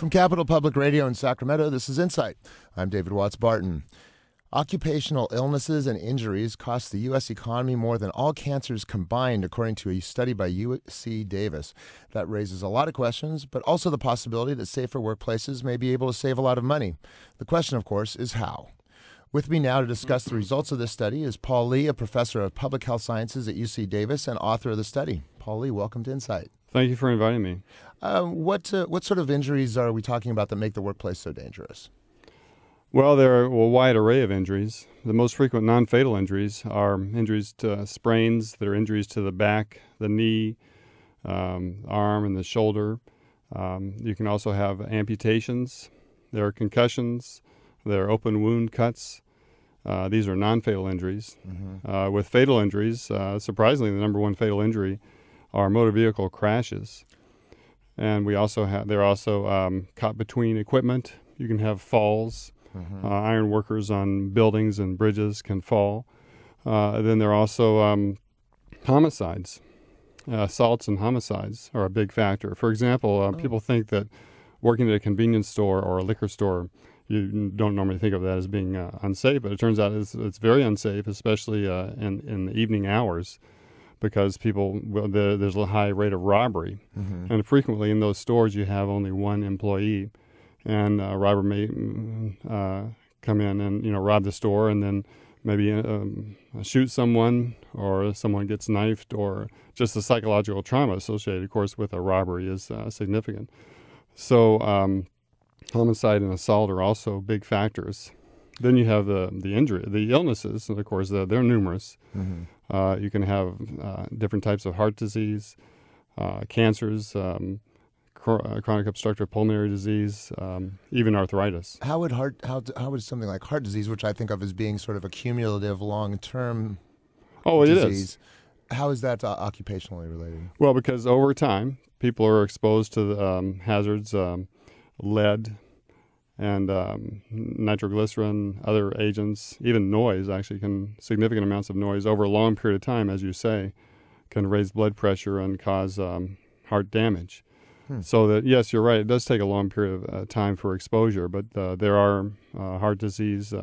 From Capital Public Radio in Sacramento, this is Insight. I'm David Watts Barton. Occupational illnesses and injuries cost the U.S. economy more than all cancers combined, according to a study by UC Davis. That raises a lot of questions, but also the possibility that safer workplaces may be able to save a lot of money. The question, of course, is how. With me now to discuss the results of this study is Paul Lee, a professor of public health sciences at UC Davis and author of the study. Paul Lee, welcome to Insight. Thank you for inviting me. What sort of injuries are we talking about that make the workplace so dangerous? Well, there are a wide array of injuries. The most frequent non-fatal injuries are injuries to sprains that are injuries to the back, the knee, arm, and the shoulder. You can also have amputations. There are concussions. There are open wound cuts. These are non-fatal injuries. Mm-hmm. With fatal injuries, surprisingly, the number one fatal injury are motor vehicle crashes. And we also have, they're also caught between equipment. You can have falls. Mm-hmm. Iron workers on buildings and bridges can fall. Then there are also homicides. Assaults and homicides are a big factor. For example, people think that working at a convenience store or a liquor store, you don't normally think of that as being unsafe, but it turns out it's very unsafe, especially in the evening hours, because there's a high rate of robbery. Mm-hmm. And frequently in those stores you have only one employee. And a robber may come in and rob the store, and then maybe shoot someone, or someone gets knifed, or just the psychological trauma associated, of course, with a robbery is significant. So homicide and assault are also big factors. Then you have the injury, the illnesses, and of course they're numerous. Mm-hmm. You can have different types of heart disease, cancers. Chronic obstructive pulmonary disease, even arthritis. How would something like heart disease, which I think of as being sort of a cumulative long-term disease, how is that occupationally related? Well, because over time, people are exposed to the hazards, lead and nitroglycerin, other agents, even noise, significant amounts of noise over a long period of time, as you say, can raise blood pressure and cause heart damage. So that, yes, you're right, it does take a long period of time for exposure, but there are heart disease,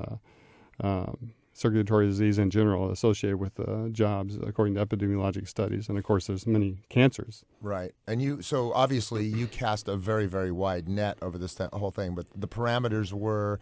circulatory disease in general associated with jobs, according to epidemiologic studies. And, of course, there's many cancers. Right. And so obviously you cast a very, very wide net over this whole thing, but the parameters were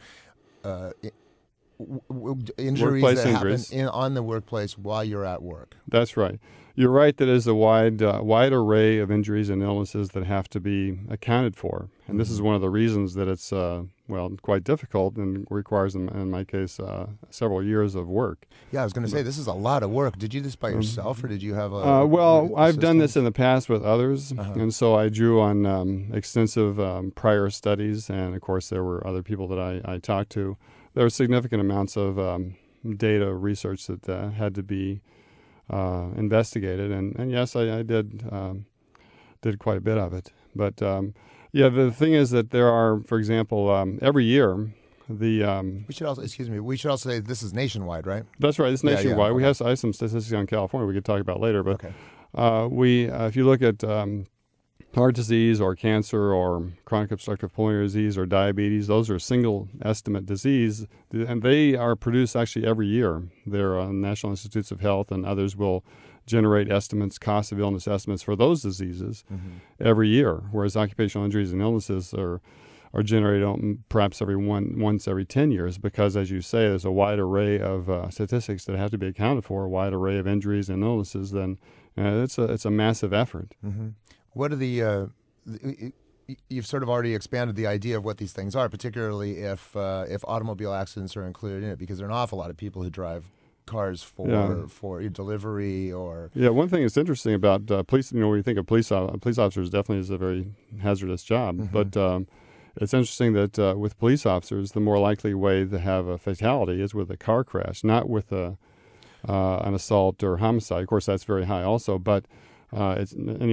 injuries that happen on the workplace while you're at work. That's right. You're right that there's a wide array of injuries and illnesses that have to be accounted for. And this is one of the reasons that it's, quite difficult and requires, in my case, several years of work. Yeah, I was going to say, this is a lot of work. Did you do this by yourself, or did you have I've done this in the past with others, and so I drew on extensive prior studies, and, of course, there were other people that I talked to. There were significant amounts of data research that had to be investigated, and yes, I did quite a bit of it. But the thing is that there are, for example, every year we should also say this is nationwide, right? That's right. It's nationwide. Yeah. I have some statistics on California we could talk about later, but if you look at heart disease or cancer or chronic obstructive pulmonary disease or diabetes, those are single estimate disease, and they are produced actually every year. There are National Institutes of Health and others will generate estimates, cost of illness estimates for those diseases every year, whereas occupational injuries and illnesses are generated perhaps once every 10 years because, as you say, there's a wide array of statistics that have to be accounted for, a wide array of injuries and illnesses. Then it's a massive effort. Mm-hmm. What are you've sort of already expanded the idea of what these things are, particularly if automobile accidents are included in it, because there are an awful lot of people who drive cars for delivery or... Yeah, one thing that's interesting about police, when you think of police officers, definitely is a very hazardous job, but it's interesting that with police officers, the more likely way to have a fatality is with a car crash, not with an assault or homicide. Of course, that's very high also, but I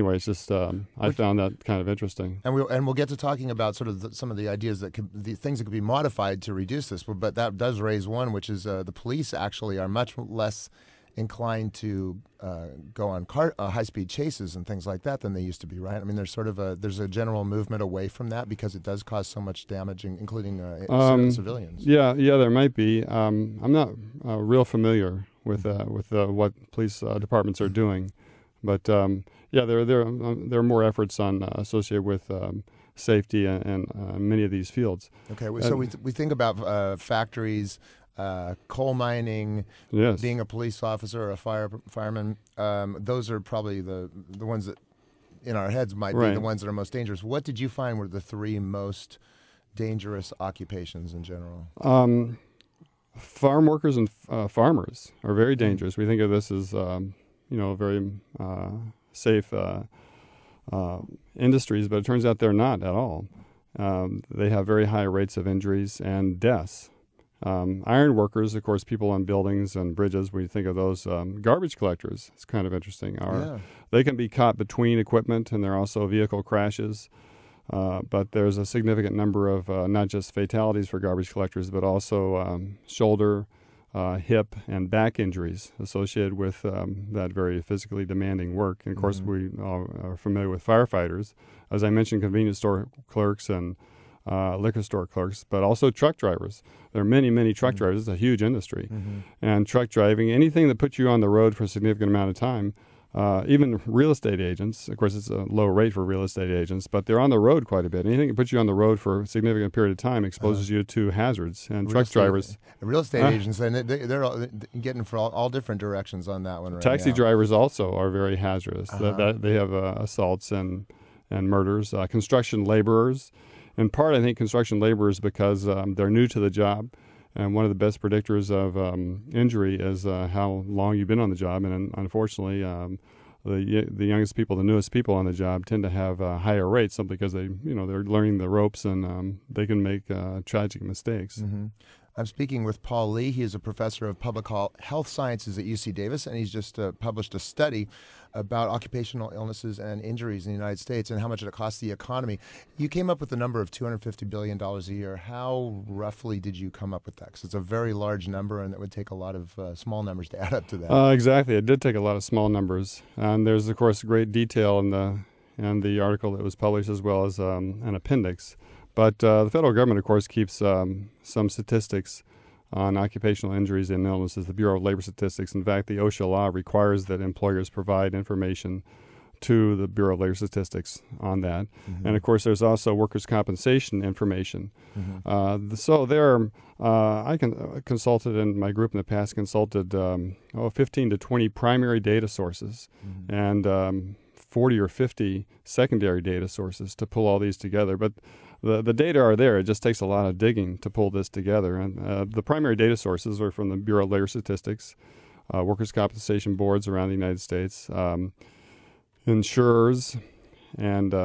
found that kind of interesting. And we'll get to talking about sort of some of the ideas the things that could be modified to reduce this. But that does raise one, which is the police actually are much less inclined to go on high-speed chases and things like that than they used to be, right? I mean, there's a general movement away from that because it does cause so much damage, including civilians. Yeah, there might be. I'm not real familiar with what police departments are doing, but there are more efforts associated with safety and many of these fields. Okay, so we think about factories. Coal mining, yes. Being a police officer or a fireman, those are probably the ones that in our heads might be the ones that are most dangerous. What did you find were the three most dangerous occupations in general? Farm workers and farmers are very dangerous. We think of this as very safe industries, but it turns out they're not at all. They have very high rates of injuries and deaths. Iron workers, of course, people on buildings and bridges, we think of those. Garbage collectors, it's kind of interesting. They can be caught between equipment, and there are also vehicle crashes. But there's a significant number of not just fatalities for garbage collectors, but also shoulder, hip, and back injuries associated with that very physically demanding work. And, of course, we all are familiar with firefighters. As I mentioned, convenience store clerks and liquor store clerks, but also truck drivers. There are many, many truck drivers. It's a huge industry. And truck driving, anything that puts you on the road for a significant amount of time, even real estate agents, of course it's a low rate for real estate agents, but they're on the road quite a bit. Anything that puts you on the road for a significant period of time exposes you to hazards. And truck drivers... Real estate agents, and they're all getting for all different directions on that one right Taxi now. drivers also are very hazardous. They have assaults and murders. Construction laborers. In part, I think construction laborers because they're new to the job, and one of the best predictors of injury is how long you've been on the job. And unfortunately, the youngest people, the newest people on the job, tend to have higher rates simply because they're learning the ropes and they can make tragic mistakes. I'm speaking with Paul Lee. He is a professor of public health sciences at UC Davis, and he's just published a study about occupational illnesses and injuries in the United States and how much it costs the economy. You came up with the number of $250 billion a year. How roughly did you come up with that? Because it's a very large number, and it would take a lot of small numbers to add up to that. Exactly. It did take a lot of small numbers. And there's, of course, great detail in the article that was published, as well as an appendix. But the federal government, of course, keeps some statistics on occupational injuries and illnesses, the Bureau of Labor Statistics. In fact, the OSHA law requires that employers provide information to the Bureau of Labor Statistics on that. And, of course, there's also workers' compensation information. So there I consulted, and my group in the past consulted 15 to 20 primary data sources and 40 or 50 secondary data sources to pull all these together. But the data are there. It just takes a lot of digging to pull this together. And the primary data sources are from the Bureau of Labor Statistics, workers' compensation boards around the United States, insurers, and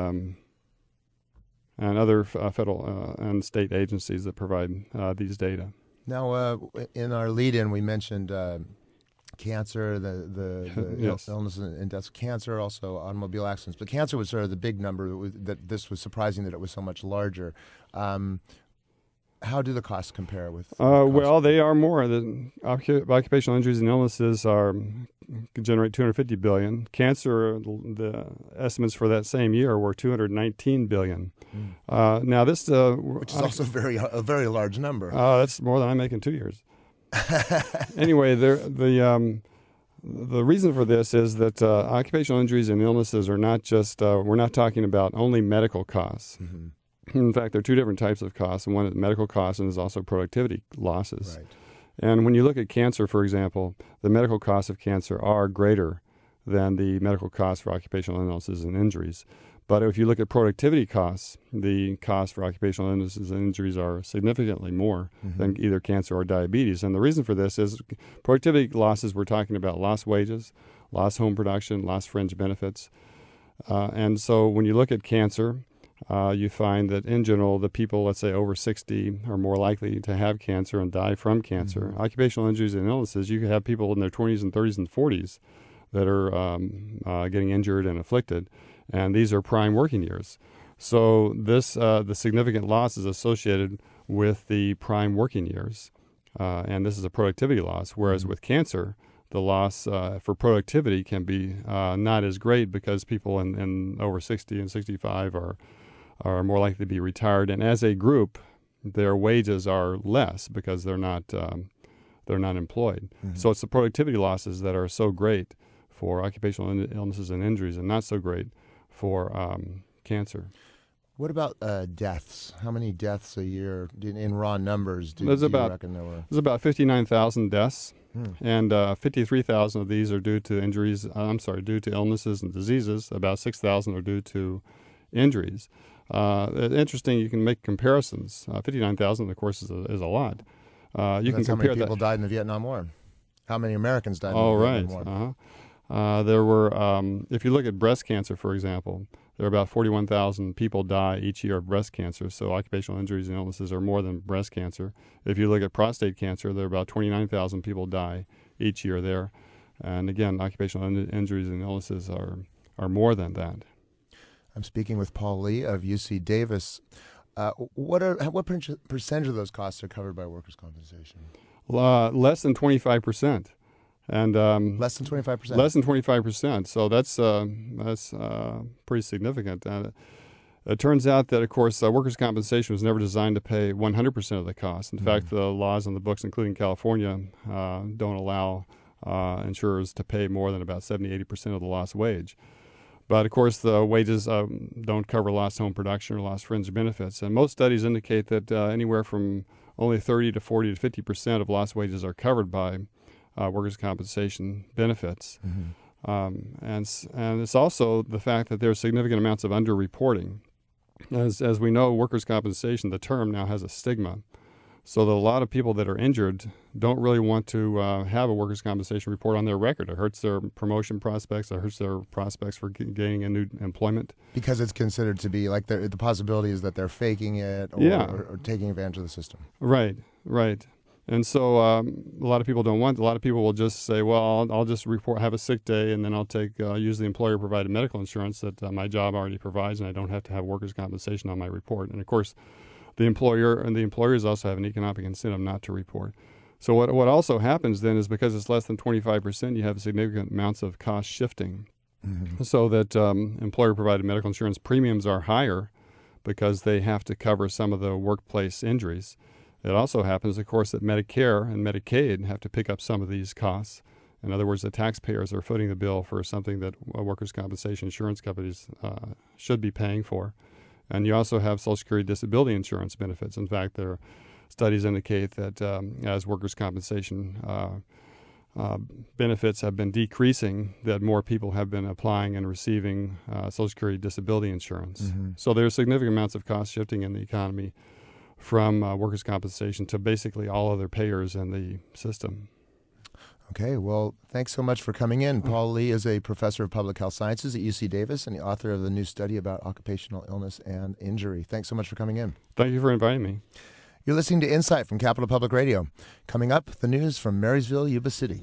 other federal and state agencies that provide these data. Now, in our lead-in, we mentioned cancer, the yes. illness and deaths of cancer, also automobile accidents. But cancer was sort of the big number. That this was surprising that it was so much larger. How do the costs compare with? Well, they are more. The occupational injuries and illnesses could generate $250 billion. Cancer, the estimates for that same year were $219 billion. Now this, which is also a very large number. That's more than I make in 2 years. Anyway, the reason for this is that occupational injuries and illnesses are not just, we're not talking about only medical costs. In fact, there are two different types of costs, and one is medical costs and there's also productivity losses. Right. And when you look at cancer, for example, the medical costs of cancer are greater than the medical costs for occupational illnesses and injuries. But if you look at productivity costs, the costs for occupational illnesses and injuries are significantly more than either cancer or diabetes. And the reason for this is productivity losses, we're talking about lost wages, lost home production, lost fringe benefits. And so when you look at cancer, you find that in general, the people, let's say over 60, are more likely to have cancer and die from cancer. Occupational injuries and illnesses, you could have people in their 20s and 30s and 40s that are getting injured and afflicted. And these are prime working years. So this the significant loss is associated with the prime working years. And this is a productivity loss. Whereas with cancer, the loss for productivity can be not as great because people in over 60 and 65 are more likely to be retired, and as a group, their wages are less because they're not employed. Mm-hmm. So it's the productivity losses that are so great for occupational illnesses and injuries, and not so great for cancer. What about deaths? How many deaths a year in raw numbers do you reckon there were? There's about 59,000 deaths, and 53,000 of these are due to due to illnesses and diseases. About 6,000 are due to injuries. Interesting, you can make comparisons. 59,000, of course, is a lot. You can compare how many people died in the Vietnam War. How many Americans died in the Vietnam War? There were, if you look at breast cancer, for example, there are about 41,000 people die each year of breast cancer, so occupational injuries and illnesses are more than breast cancer. If you look at prostate cancer, there are about 29,000 people die each year there. And again, occupational injuries and illnesses are more than that. I'm speaking with Paul Lee of UC Davis. What percentage of those costs are covered by workers' compensation? Less than 25%. And less than 25%. Less than 25%. So that's pretty significant. It turns out that, of course, workers' compensation was never designed to pay 100% of the cost. In fact, the laws on the books, including California, don't allow insurers to pay more than about 70-80% of the lost wage. But, of course, the wages don't cover lost home production or lost fringe benefits. And most studies indicate that anywhere from only 30 to 40 to 50% of lost wages are covered by workers' compensation benefits. Mm-hmm. And it's also the fact that there are significant amounts of underreporting. As we know, workers' compensation, the term now has a stigma. So that a lot of people that are injured don't really want to have a workers' compensation report on their record. It hurts their promotion prospects. It hurts their prospects for gaining a new employment. Because it's considered to be like the possibility is that they're faking it or taking advantage of the system. Right. And so a lot of people don't want. A lot of people will just say, "Well, I'll just have a sick day, and then I'll use the employer-provided medical insurance that my job already provides, and I don't have to have workers' compensation on my report." And of course, the employer and the employers also have an economic incentive not to report. So what also happens then is because it's less than 25%, you have significant amounts of cost shifting, so that employer-provided medical insurance premiums are higher because they have to cover some of the workplace injuries. It also happens, of course, that Medicare and Medicaid have to pick up some of these costs. In other words, the taxpayers are footing the bill for something that workers' compensation insurance companies should be paying for. And you also have Social Security disability insurance benefits. In fact, there are studies indicate that as workers' compensation benefits have been decreasing, that more people have been applying and receiving Social Security disability insurance. Mm-hmm. So there are significant amounts of cost shifting in the economy from workers' compensation to basically all other payers in the system. Okay, well, thanks so much for coming in. Paul Lee is a professor of public health sciences at UC Davis and the author of the new study about occupational illness and injury. Thanks so much for coming in. Thank you for inviting me. You're listening to Insight from Capital Public Radio. Coming up, the news from Marysville, Yuba City.